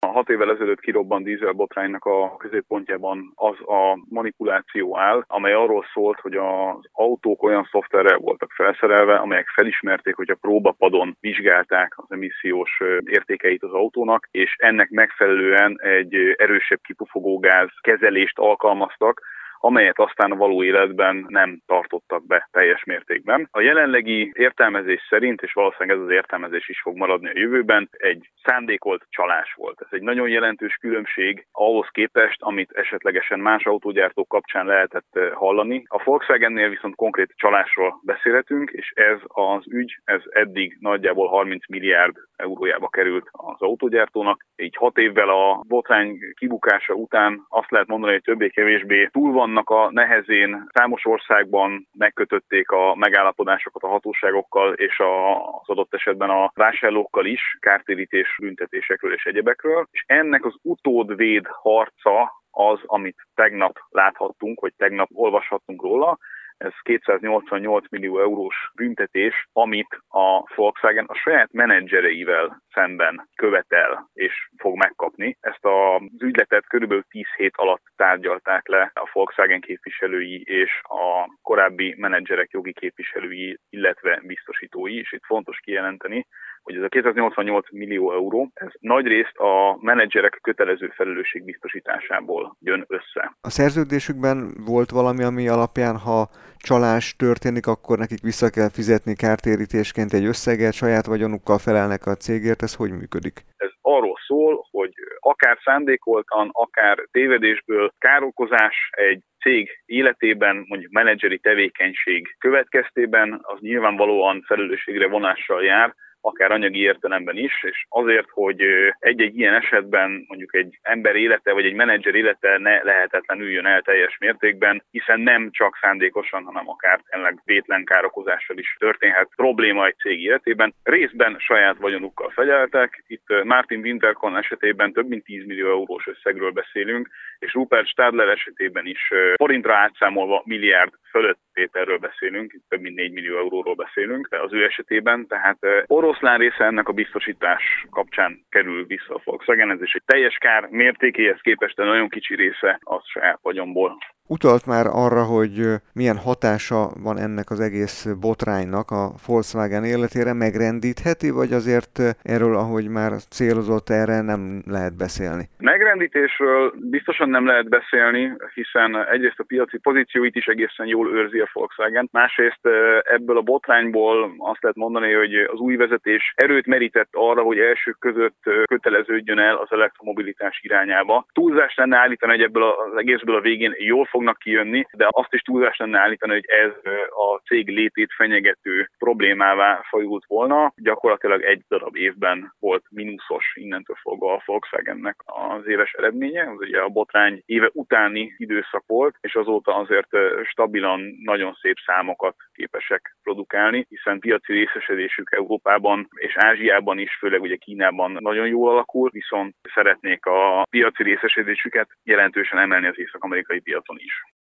6 évvel ezelőtt kirobbant dízelbotránynak a középpontjában az a manipuláció áll, amely arról szólt, hogy az autók olyan szoftverrel voltak felszerelve, amelyek felismerték, hogy a próbapadon vizsgálták az emissziós értékeit az autónak, és ennek megfelelően egy erősebb kipufogógáz kezelést alkalmaztak, amelyet aztán a való életben nem tartottak be teljes mértékben. A jelenlegi értelmezés szerint, és valószínűleg ez az értelmezés is fog maradni a jövőben, egy szándékolt csalás volt. Ez egy nagyon jelentős különbség ahhoz képest, amit esetlegesen más autógyártók kapcsán lehetett hallani. A Volkswagennél viszont konkrét csalásról beszélhetünk, és ez az ügy, ez eddig nagyjából 30 milliárd eurójába került az autógyártónak. Így 6 évvel a botrány kibukása után azt lehet mondani, hogy többé-kevésbé túl vannak a nehezén. Számos országban megkötötték a megállapodásokat a hatóságokkal és az adott esetben a vásárlókkal is, kártérítés, büntetésekről és egyebekről. És ennek az utódvéd harca az, amit tegnap láthattunk, vagy tegnap olvashattunk róla. Ez 288 millió eurós büntetés, amit a Volkswagen a saját menedzsereivel szemben követel és fog megkapni. Ezt az ügyletet körülbelül 10 hét alatt tárgyalták le a Volkswagen képviselői és a korábbi menedzserek jogi képviselői, illetve biztosítói, és itt fontos kijelenteni, hogy ez a 288 millió euró, ez nagyrészt a menedzserek kötelező felelősségbiztosításából jön össze. A szerződésükben volt valami, ami alapján, ha csalás történik, akkor nekik vissza kell fizetni kártérítésként egy összeget, saját vagyonukkal felelnek a cégért, ez hogy működik? Ez arról szól, hogy akár szándékoltan, akár tévedésből károkozás egy cég életében, mondjuk menedzseri tevékenység következtében, az nyilvánvalóan felelősségre vonással jár, akár anyagi értelemben is, és azért, hogy egy-egy ilyen esetben mondjuk egy ember élete vagy egy menedzser élete ne lehetetlenül üljön el teljes mértékben, hiszen nem csak szándékosan, hanem akár tényleg vétlen károkozással is történhet probléma egy cég életében. Részben saját vagyonukkal fegyeltek, itt Martin Winterkorn esetében több mint 10 millió eurós összegről beszélünk, és Rupert Stadler esetében is forintra átszámolva milliárd fölött tételről beszélünk, itt több mint 4 millió euróról beszélünk az ő esetében, tehát oroszlán része ennek a biztosítás kapcsán kerül vissza a Volkswagenhez, és egy teljes kár mértékéhez képest nagyon kicsi része az saját vagyonból. Utalt már arra, hogy milyen hatása van ennek az egész botránynak a Volkswagen életére, megrendítheti, vagy azért erről, ahogy már célozott, erre nem lehet beszélni? Megrendítésről biztosan nem lehet beszélni, hiszen egyrészt a piaci pozícióit is egészen jól őrzi a Volkswagen, másrészt ebből a botrányból azt lehet mondani, hogy az új vezetés erőt merített arra, hogy elsők között köteleződjön el az elektromobilitás irányába. Túlzás lenne állítani, hogy ebből az egészből a végén jól fognak kijönni, de azt is túlzás lenne állítani, hogy ez a cég létét fenyegető problémává fajult volna. Gyakorlatilag egy darab évben volt mínuszos innentől fogva a Volkswagennek az éves eredménye. Az ugye a botrány éve utáni időszak volt, és azóta azért stabilan nagyon szép számokat képesek produkálni, hiszen piaci részesedésük Európában és Ázsiában is, főleg ugye Kínában nagyon jól alakul, viszont szeretnék a piaci részesedésüket jelentősen emelni az észak-amerikai piacon is.